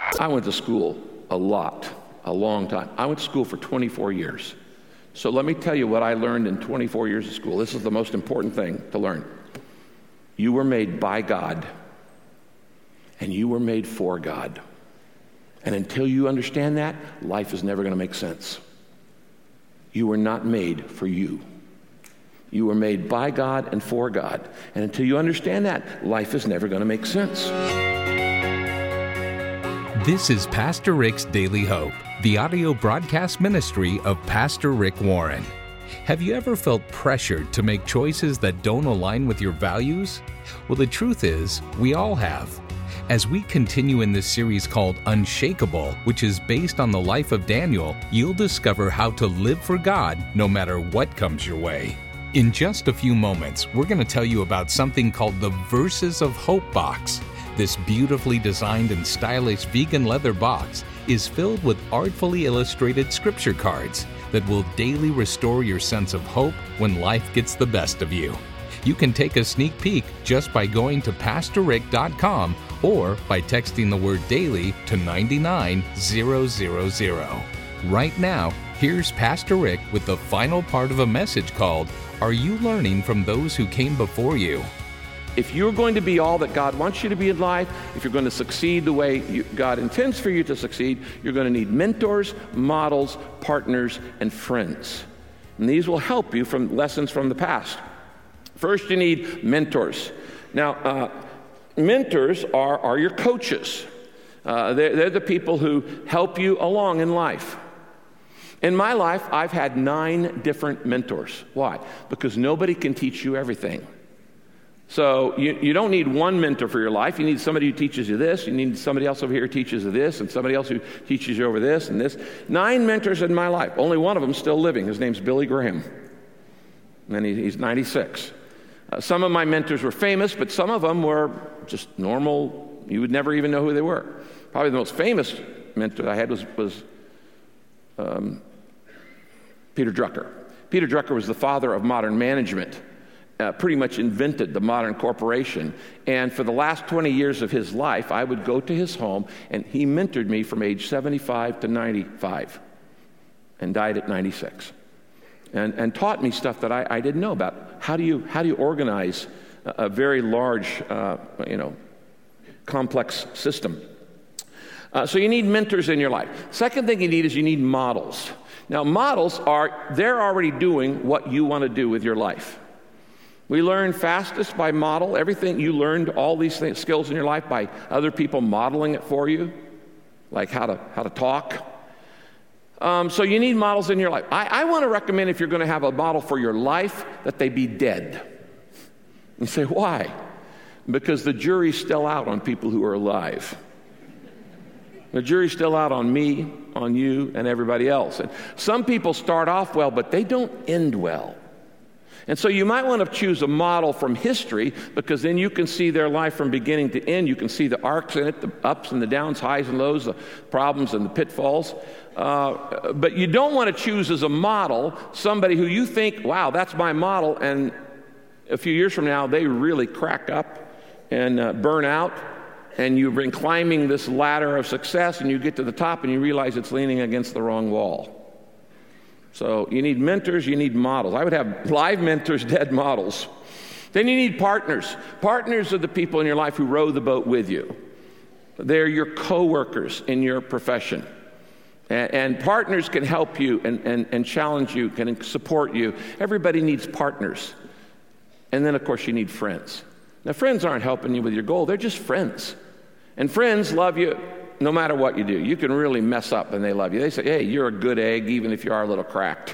I went to school a long time. I went to school for 24 years. So let me tell you what I learned in 24 years of school. This is the most important thing to learn. You were made by God, and you were made for God. And until you understand that, life is never going to make sense. You were not made for you. You were made by God and for God. And until you understand that, life is never going to make sense. This is Pastor Rick's Daily Hope, the audio broadcast ministry of Pastor Rick Warren. Have you ever felt pressured to make choices that don't align with your values? Well, the truth is, we all have. As we continue in this series called Unshakable, which is based on the life of Daniel, you'll discover how to live for God no matter what comes your way. In just a few moments, we're going to tell you about something called the Verses of Hope box. This beautifully designed and stylish vegan leather box is filled with artfully illustrated scripture cards that will daily restore your sense of hope when life gets the best of you. You can take a sneak peek just by going to PastorRick.com or by texting the word daily to 99000. Right now, here's Pastor Rick with the final part of a message called, Are You Learning from Those Who Came Before You? If you're going to be all that God wants you to be in life, if you're going to succeed the way God intends for you to succeed, you're going to need mentors, models, partners, and friends. And these will help you from lessons from the past. First, you need mentors. Now, mentors are your coaches. They're the people who help you along in life. In my life, I've had 9 different mentors. Why? Because nobody can teach you everything. So you don't need one mentor for your life. You need somebody who teaches you this. You need somebody else over here who teaches you this, and somebody else who teaches you over this and this. 9 mentors in my life. Only one of them still living. His name's Billy Graham. And he's 96. Some of my mentors were famous, but some of them were just normal. You would never even know who they were. Probably the most famous mentor I had was Peter Drucker. Peter Drucker was the father of modern management. Pretty much invented the modern corporation. And for the last 20 years of his life, I would go to his home, and he mentored me from age 75 to 95 and died at 96. And taught me stuff that I didn't know about. How do you organize a very large, complex system? So you need mentors in your life. Second thing you need is you need models. Now, models they're already doing what you want to do with your life. We learn fastest by model. Everything you learned, all these skills in your life, by other people modeling it for you, like how to talk. So you need models in your life. I want to recommend, if you're going to have a model for your life, that they be dead. You say, why? Because the jury's still out on people who are alive. The jury's still out on me, on you, and everybody else. And some people start off well, but they don't end well. And so you might want to choose a model from history, because then you can see their life from beginning to end. You can see the arcs in it, the ups and the downs, highs and lows, the problems and the pitfalls. But you don't want to choose as a model somebody who you think, wow, that's my model, and a few years from now they really crack up and burn out, and you've been climbing this ladder of success, and you get to the top and you realize it's leaning against the wrong wall. So you need mentors, you need models. I would have live mentors, dead models. Then you need partners. Partners are the people in your life who row the boat with you. They're your co-workers in your profession. And partners can help you and challenge you, can support you. Everybody needs partners. And then, of course, you need friends. Now, friends aren't helping you with your goal. They're just friends. And friends love you no matter what you do. You can really mess up and they love you. They say, hey, you're a good egg, even if you are a little cracked.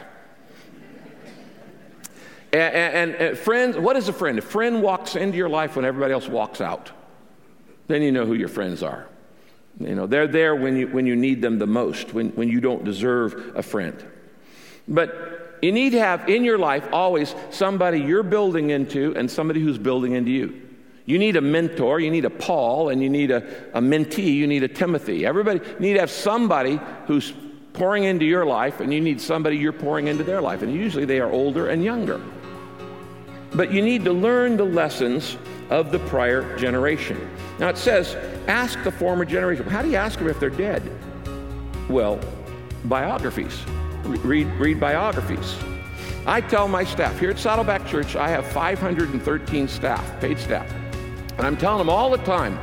And friends, what is a friend? A friend walks into your life when everybody else walks out. Then you know who your friends are. You know, they're there when you need them the most, when you don't deserve a friend. But you need to have in your life always somebody you're building into and somebody who's building into you. You need a mentor, you need a Paul, and you need a mentee, you need a Timothy. Everybody, you need to have somebody who's pouring into your life, and you need somebody you're pouring into their life. And usually they are older and younger. But you need to learn the lessons of the prior generation. Now it says, ask the former generation. How do you ask them if they're dead? Well, biographies. Read biographies. I tell my staff, here at Saddleback Church, I have 513 staff, paid staff. And I'm telling them all the time,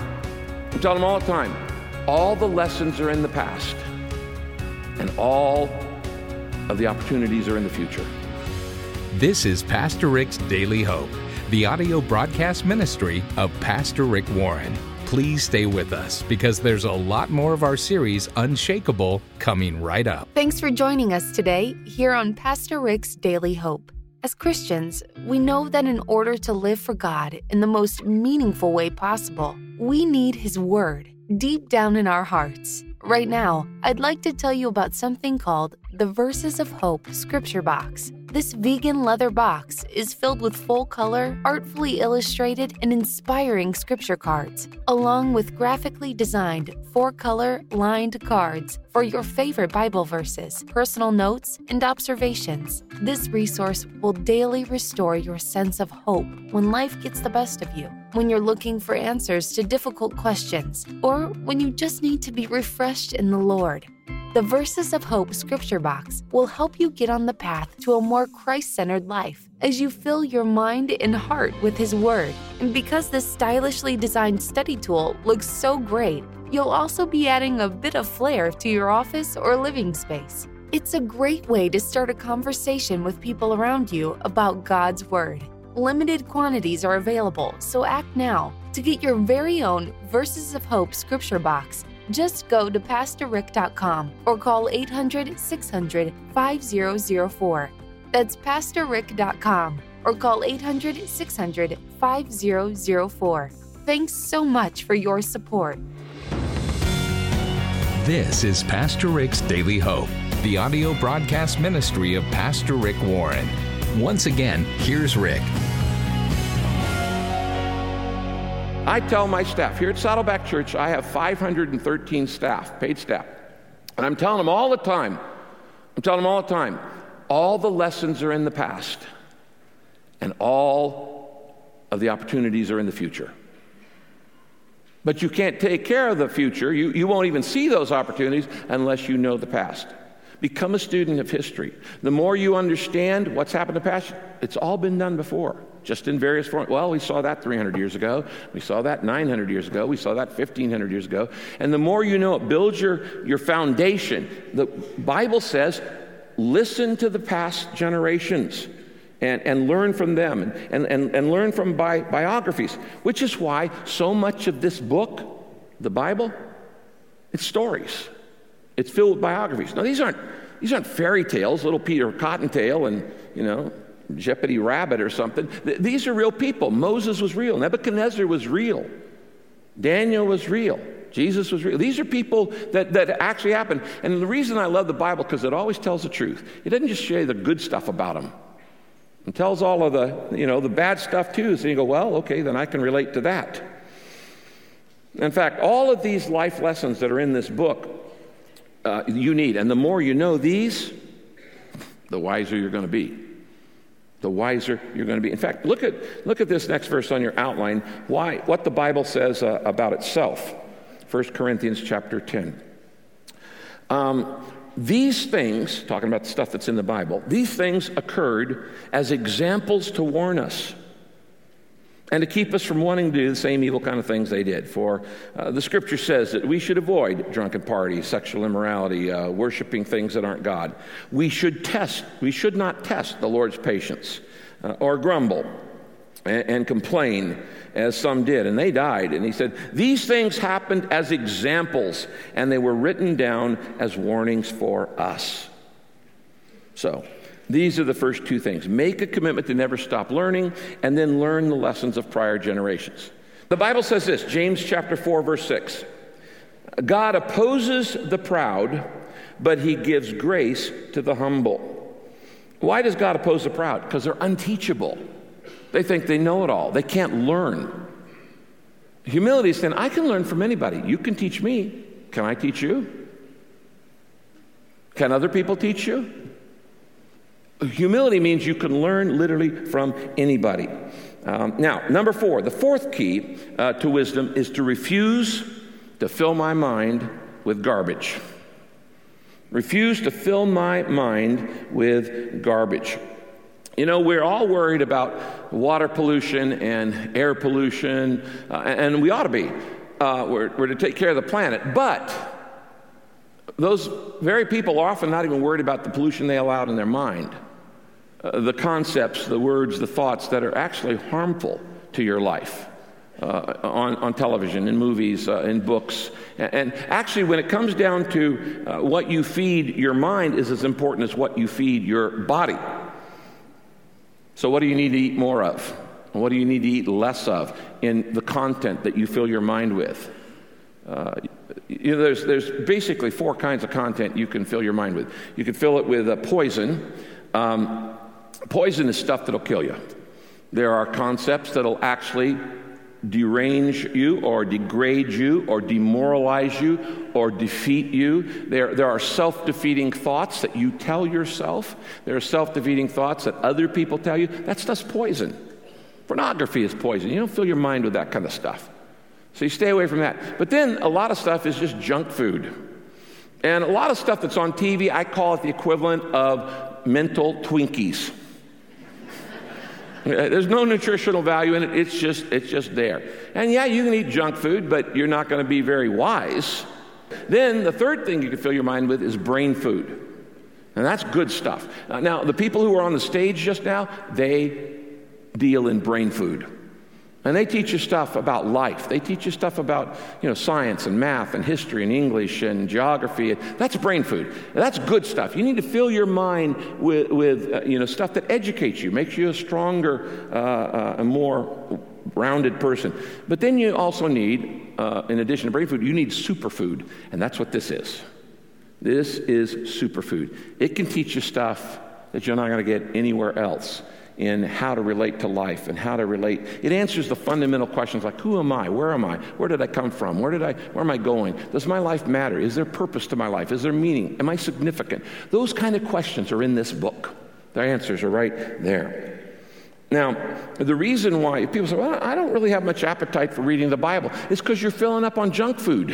all the lessons are in the past, and all of the opportunities are in the future. This is Pastor Rick's Daily Hope, the audio broadcast ministry of Pastor Rick Warren. Please stay with us because there's a lot more of our series, Unshakable, coming right up. Thanks for joining us today here on Pastor Rick's Daily Hope. As Christians, we know that in order to live for God in the most meaningful way possible, we need His Word deep down in our hearts. Right now, I'd like to tell you about something called the Verses of Hope Scripture Box. This vegan leather box is filled with full-color, artfully illustrated, and inspiring scripture cards, along with graphically designed 4-color lined cards for your favorite Bible verses, personal notes, and observations. This resource will daily restore your sense of hope when life gets the best of you, when you're looking for answers to difficult questions, or when you just need to be refreshed in the Lord. The Verses of Hope Scripture Box will help you get on the path to a more Christ-centered life as you fill your mind and heart with His Word. And because this stylishly designed study tool looks so great, you'll also be adding a bit of flair to your office or living space. It's a great way to start a conversation with people around you about God's Word. Limited quantities are available, so act now. To get your very own Verses of Hope Scripture Box, just go to PastorRick.com or call 800-600-5004. That's PastorRick.com or call 800-600-5004. Thanks so much for your support. This is Pastor Rick's Daily Hope, the audio broadcast ministry of Pastor Rick Warren. Once again, here's Rick. I tell my staff, here at Saddleback Church, I have 513 staff, paid staff. And I'm telling them all the time, all the lessons are in the past, and all of the opportunities are in the future. But you can't take care of the future. You won't even see those opportunities unless you know the past. Become a student of history. The more you understand what's happened in the past, it's all been done before, just in various forms. Well, we saw that 300 years ago. We saw that 900 years ago. We saw that 1,500 years ago. And the more you know it builds your foundation. The Bible says, listen to the past generations and learn from them and learn from biographies, which is why so much of this book, the Bible, it's stories. It's filled with biographies. Now, these aren't fairy tales, little Peter Cottontail and, Jeopardy Rabbit or something. These are real people. Moses was real. Nebuchadnezzar was real. Daniel was real. Jesus was real. These are people that actually happened. And the reason I love the Bible, because it always tells the truth. It doesn't just show you the good stuff about them. It tells all of the bad stuff too. So you go, well, okay, then I can relate to that. In fact, all of these life lessons that are in this book, you need. And the more you know these, the wiser you're going to be. The wiser you're going to be. In fact, look at this next verse on your outline, what the Bible says about itself. 1 Corinthians chapter 10. These things, talking about the stuff that's in the Bible, these things occurred as examples to warn us and to keep us from wanting to do the same evil kind of things they did. For the Scripture says that we should avoid drunken parties, sexual immorality, worshiping things that aren't God. We should not test the Lord's patience or grumble and complain as some did, and they died. And he said, these things happened as examples, and they were written down as warnings for us. So, these are the first two things. Make a commitment to never stop learning, and then learn the lessons of prior generations. The Bible says this, James chapter 4, verse 6. God opposes the proud, but He gives grace to the humble. Why does God oppose the proud? Because they're unteachable. They think they know it all. They can't learn. Humility is saying, I can learn from anybody. You can teach me. Can I teach you? Can other people teach you? Humility means you can learn literally from anybody. Now, number 4, the fourth key to wisdom is to refuse to fill my mind with garbage. Refuse to fill my mind with garbage. You know, we're all worried about water pollution and air pollution, and we ought to be. We're to take care of the planet. But those very people are often not even worried about the pollution they allow in their mind. The concepts, the words, the thoughts that are actually harmful to your life on television, in movies, in books. And actually, when it comes down to what you feed your mind is as important as what you feed your body. So what do you need to eat more of? What do you need to eat less of in the content that you fill your mind with? There's basically 4 kinds of content you can fill your mind with. You can fill it with poison. Poison is stuff that'll kill you. There are concepts that'll actually derange you or degrade you or demoralize you or defeat you. There are self-defeating thoughts that you tell yourself. There are self-defeating thoughts that other people tell you. That stuff's poison. Pornography is poison. You don't fill your mind with that kind of stuff. So you stay away from that. But then a lot of stuff is just junk food. And a lot of stuff that's on TV, I call it the equivalent of mental Twinkies. There's no nutritional value in it. It's just there. And yeah, you can eat junk food, but you're not going to be very wise. Then the third thing you can fill your mind with is brain food. And that's good stuff. Now, the people who are on the stage just now, they deal in brain food. And they teach you stuff about life. They teach you stuff about, science and math and history and English and geography. That's brain food. That's good stuff. You need to fill your mind with stuff that educates you, makes you a stronger, a more rounded person. But then you also need, in addition to brain food, you need superfood. And that's what this is. This is superfood. It can teach you stuff that you're not going to get anywhere else in how to relate to life and how to relate. It answers the fundamental questions like, who am I? Where am I? Where did I come from? Where am I going? Does my life matter? Is there purpose to my life? Is there meaning? Am I significant? Those kind of questions are in this book. Their answers are right there. Now, the reason why people say, well, I don't really have much appetite for reading the Bible, is because you're filling up on junk food.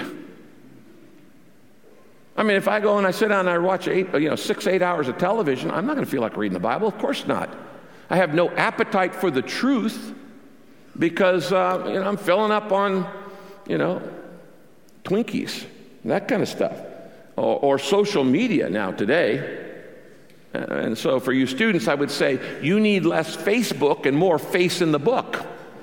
I mean, if I go and I sit down and I watch 6-8 hours of television, I'm not going to feel like reading the Bible. Of course not. I have no appetite for the truth because, I'm filling up on, Twinkies, that kind of stuff, or social media now today. And so for you students, I would say you need less Facebook and more face in the book.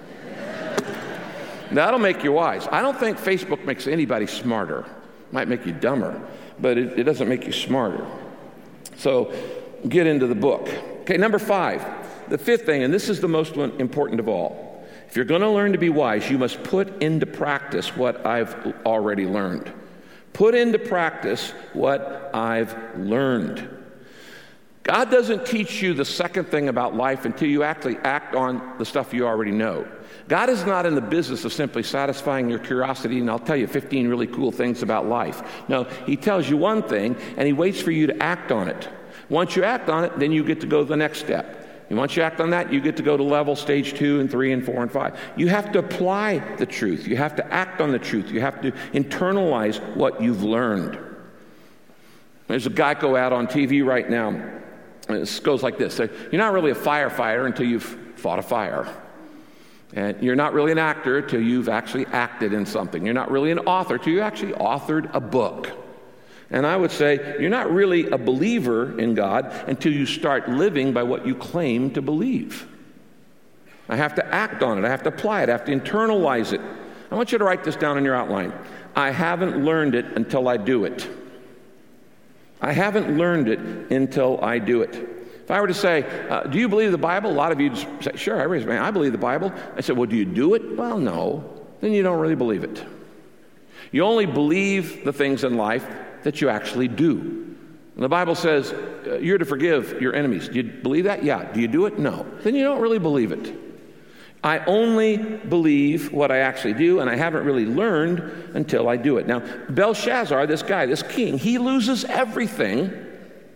That'll make you wise. I don't think Facebook makes anybody smarter. It might make you dumber, but it doesn't make you smarter. So get into the book. Okay, number 5. The fifth thing, and this is the most important of all. If you're going to learn to be wise, you must put into practice what I've already learned. Put into practice what I've learned. God doesn't teach you the second thing about life until you actually act on the stuff you already know. God is not in the business of simply satisfying your curiosity, and I'll tell you 15 really cool things about life. No, he tells you one thing, and he waits for you to act on it. Once you act on it, then you get to go to the next step. And once you act on that, you get to go to level stage 2 and 3 and 4 and 5. You have to apply the truth. You have to act on the truth. You have to internalize what you've learned. There's a Geico ad on TV right now. It goes like this. You're not really a firefighter until you've fought a fire. And you're not really an actor until you've actually acted in something. You're not really an author until you actually authored a book. And I would say you're not really a believer in God until you start living by what you claim to believe. I have to act on it. I have to apply it. I have to internalize it. I want you to write this down in your outline. I haven't learned it until I do it. I haven't learned it until I do it. If I were to say, do you believe the Bible? A lot of you just say, sure, I raise my hand. I believe the Bible. I said, well, do you do it? Well, no. Then you don't really believe it. You only believe the things in life that you actually do. And the Bible says you're to forgive your enemies. Do you believe that? Yeah. Do you do it? No. Then you don't really believe it. I only believe what I actually do, and I haven't really learned until I do it. Now, Belshazzar, this guy, this king, he loses everything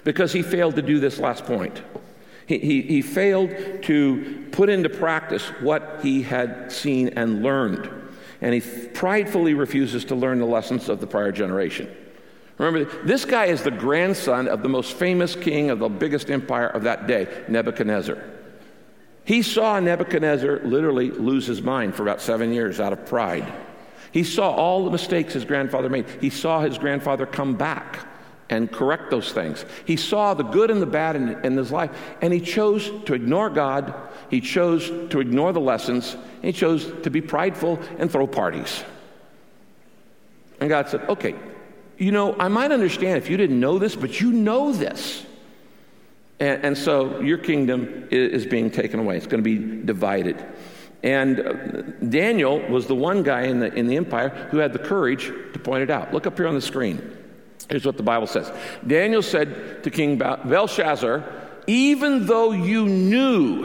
because he failed to do this last point. He failed to put into practice what he had seen and learned. And he pridefully refuses to learn the lessons of the prior generation. Remember, this guy is the grandson of the most famous king of the biggest empire of that day, Nebuchadnezzar. He saw Nebuchadnezzar literally lose his mind for about 7 years out of pride. He saw all the mistakes his grandfather made. He saw his grandfather come back and correct those things. He saw the good and the bad in his life, and he chose to ignore God. He chose to ignore the lessons. And he chose to be prideful and throw parties. And God said, okay, I might understand if you didn't know this, but you know this. And so your kingdom is being taken away. It's going to be divided. And Daniel was the one guy in the empire who had the courage to point it out. Look up here on the screen. Here's what the Bible says. Daniel said to King Belshazzar, even though you knew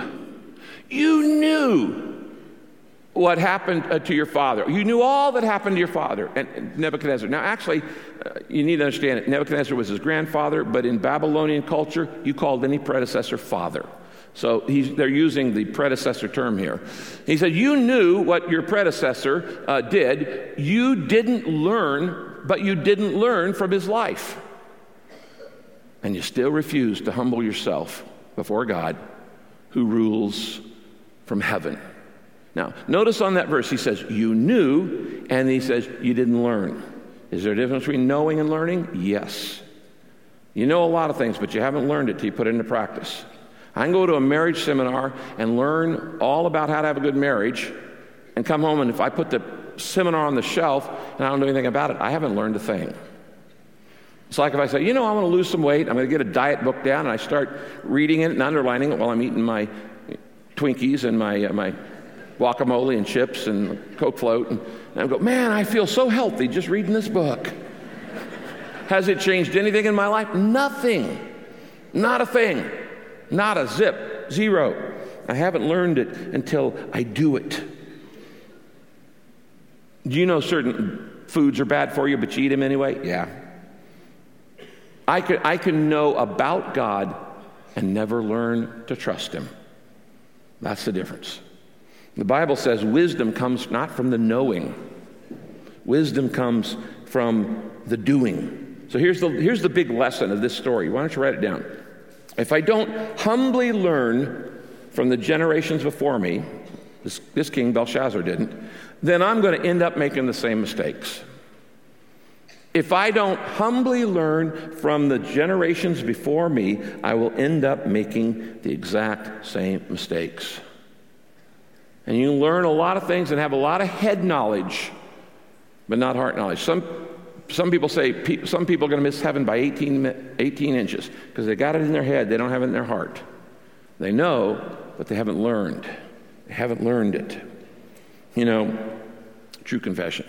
what happened to your father. You knew all that happened to your father, and Nebuchadnezzar. Now, actually, you need to understand it. Nebuchadnezzar was his grandfather, but in Babylonian culture, you called any predecessor father. So they're using the predecessor term here. He said, you knew what your predecessor did. You didn't learn, but you didn't learn from his life. And you still refuse to humble yourself before God, who rules from heaven. Now, notice on that verse, he says, you knew, and he says, you didn't learn. Is there a difference between knowing and learning? Yes. You know a lot of things, but you haven't learned it till you put it into practice. I can go to a marriage seminar and learn all about how to have a good marriage and come home, and if I put the seminar on the shelf and I don't know anything about it, I haven't learned a thing. It's like if I say, I want to lose some weight, I'm going to get a diet book down, and I start reading it and underlining it while I'm eating my Twinkies and my guacamole and chips and Coke float, and I go, man, I feel so healthy just reading this book. Has it changed anything in my life? Nothing. Not a thing. Not a zip. Zero. I haven't learned it until I do it. Do you know certain foods are bad for you, but you eat them anyway? Yeah. I can know about God and never learn to trust him. That's the difference. The Bible says wisdom comes not from the knowing. Wisdom comes from the doing. So here's the big lesson of this story. Why don't you write it down? If I don't humbly learn from the generations before me, this king Belshazzar didn't, then I'm going to end up making the same mistakes. If I don't humbly learn from the generations before me, I will end up making the exact same mistakes. And you learn a lot of things and have a lot of head knowledge, but not heart knowledge. Some people say some people are going to miss heaven by 18 inches because they got it in their head. They don't have it in their heart. They know, but they haven't learned. They haven't learned it. True confession.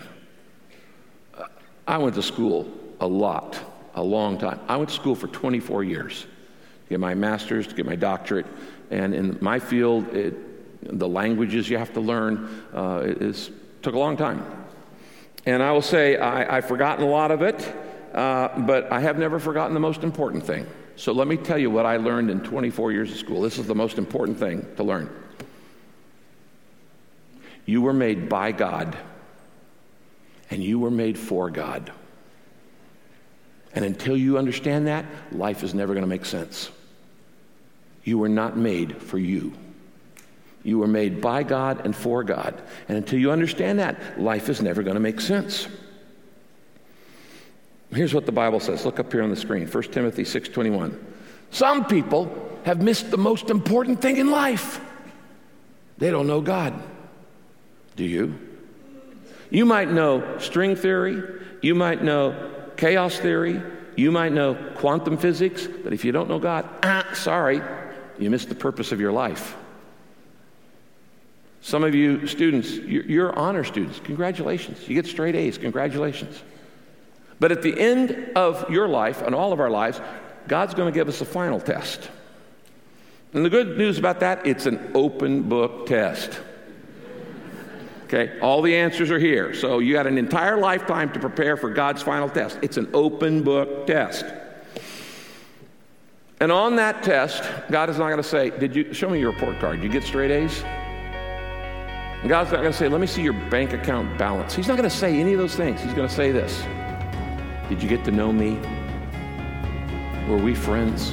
I went to school a long time. I went to school for 24 years to get my master's, to get my doctorate. And in my field, the languages you have to learn took a long time. And I will say I've forgotten a lot of it, but I have never forgotten the most important thing. So let me tell you what I learned in 24 years of school. This is the most important thing to learn. You were made by God, and you were made for God. And until you understand that, life is never going to make sense. You were not made for you. You were made by God and for God. And until you understand that, life is never going to make sense. Here's what the Bible says. Look up here on the screen. 1 Timothy 6:21. Some people have missed the most important thing in life. They don't know God. Do you? You might know string theory. You might know chaos theory. You might know quantum physics. But if you don't know God, sorry, you missed the purpose of your life. Some of you students, you're honor students. Congratulations. You get straight A's. Congratulations. But at the end of your life and all of our lives, God's going to give us a final test. And the good news about that, it's an open book test. Okay, all the answers are here. So you got an entire lifetime to prepare for God's final test. It's an open book test. And on that test, God is not going to say, show me your report card. Did you get straight A's? And God's not going to say, let me see your bank account balance. He's not going to say any of those things. He's going to say this. Did you get to know me? Were we friends?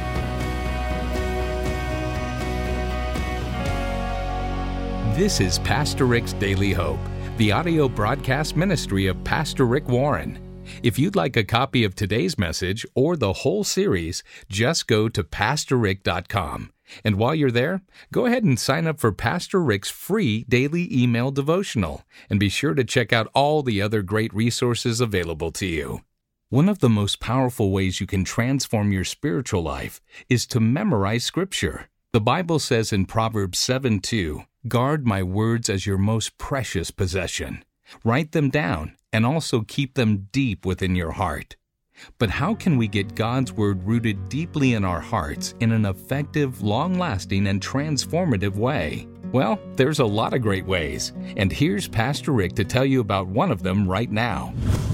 This is Pastor Rick's Daily Hope, the audio broadcast ministry of Pastor Rick Warren. If you'd like a copy of today's message or the whole series, just go to PastorRick.com. And while you're there, go ahead and sign up for Pastor Rick's free daily email devotional, and be sure to check out all the other great resources available to you. One of the most powerful ways you can transform your spiritual life is to memorize Scripture. The Bible says in Proverbs 7:2, "Guard my words as your most precious possession. Write them down and also keep them deep within your heart." But how can we get God's Word rooted deeply in our hearts in an effective, long-lasting, and transformative way? Well, there's a lot of great ways, and here's Pastor Rick to tell you about one of them right now.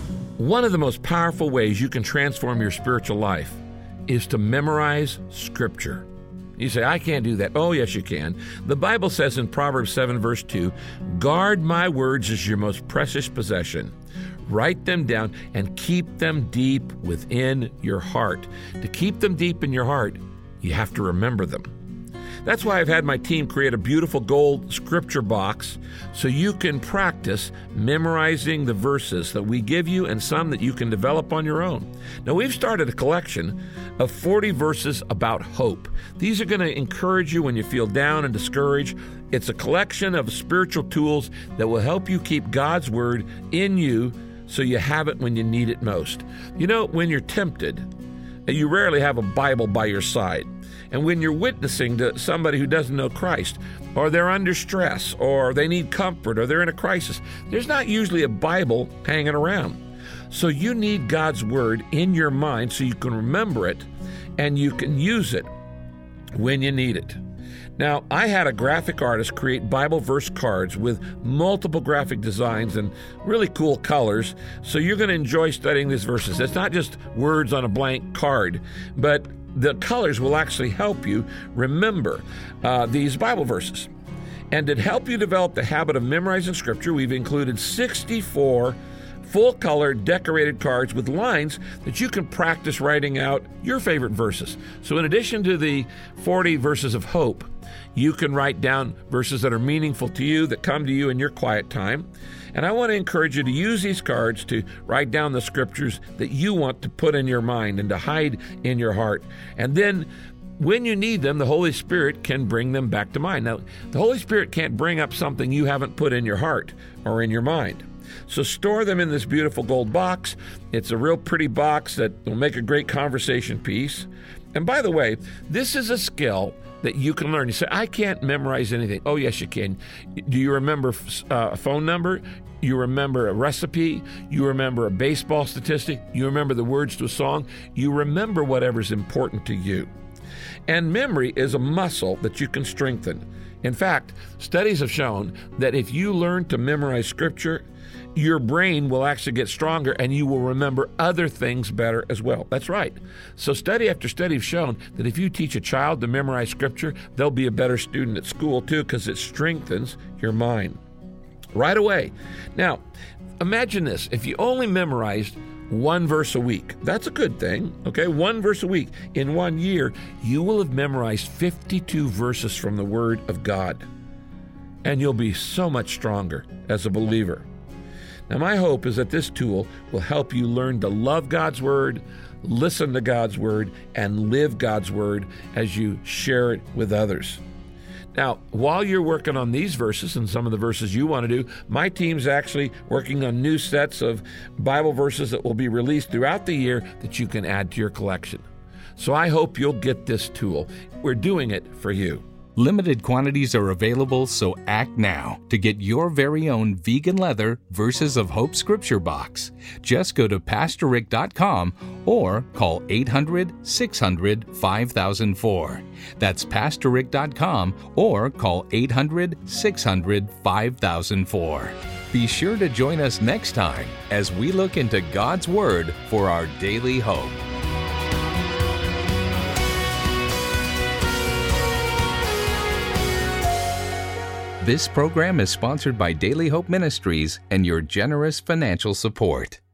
One of the most powerful ways you can transform your spiritual life is to memorize Scripture. You say, I can't do that. Oh, yes, you can. The Bible says in Proverbs 7, verse 2, "Guard my words as your most precious possession. Write them down and keep them deep within your heart." To keep them deep in your heart, you have to remember them. That's why I've had my team create a beautiful gold scripture box so you can practice memorizing the verses that we give you and some that you can develop on your own. Now, we've started a collection of 40 verses about hope. These are going to encourage you when you feel down and discouraged. It's a collection of spiritual tools that will help you keep God's Word in you so you have it when you need it most. You know, when you're tempted, you rarely have a Bible by your side. And when you're witnessing to somebody who doesn't know Christ, or they're under stress, or they need comfort, or they're in a crisis, there's not usually a Bible hanging around. So you need God's Word in your mind so you can remember it and you can use it when you need it. Now, I had a graphic artist create Bible verse cards with multiple graphic designs and really cool colors, so you're going to enjoy studying these verses. It's not just words on a blank card, but the colors will actually help you remember these Bible verses. And to help you develop the habit of memorizing Scripture, we've included 64 full-color decorated cards with lines that you can practice writing out your favorite verses. So in addition to the 40 verses of hope, you can write down verses that are meaningful to you, that come to you in your quiet time. And I want to encourage you to use these cards to write down the scriptures that you want to put in your mind and to hide in your heart. And then when you need them, the Holy Spirit can bring them back to mind. Now, the Holy Spirit can't bring up something you haven't put in your heart or in your mind. So store them in this beautiful gold box. It's a real pretty box that will make a great conversation piece. And by the way, this is a skill that you can learn. You say, I can't memorize anything. Oh, yes, you can. Do you remember a phone number? You remember a recipe? You remember a baseball statistic? You remember the words to a song? You remember whatever's important to you. And memory is a muscle that you can strengthen. In fact, studies have shown that if you learn to memorize Scripture, your brain will actually get stronger and you will remember other things better as well. That's right. So study after study have shown that if you teach a child to memorize Scripture, they'll be a better student at school too, because it strengthens your mind right away. Now, imagine this. If you only memorized one verse a week, that's a good thing, okay? One verse a week. In 1 year, you will have memorized 52 verses from the Word of God, and you'll be so much stronger as a believer. Now, my hope is that this tool will help you learn to love God's Word, listen to God's Word, and live God's Word as you share it with others. Now, while you're working on these verses and some of the verses you want to do, my team's actually working on new sets of Bible verses that will be released throughout the year that you can add to your collection. So I hope you'll get this tool. We're doing it for you. Limited quantities are available, so act now to get your very own vegan leather Verses of Hope scripture box. Just go to PastorRick.com or call 800-600-5004. That's PastorRick.com or call 800-600-5004. Be sure to join us next time as we look into God's Word for our daily hope. This program is sponsored by Daily Hope Ministries and your generous financial support.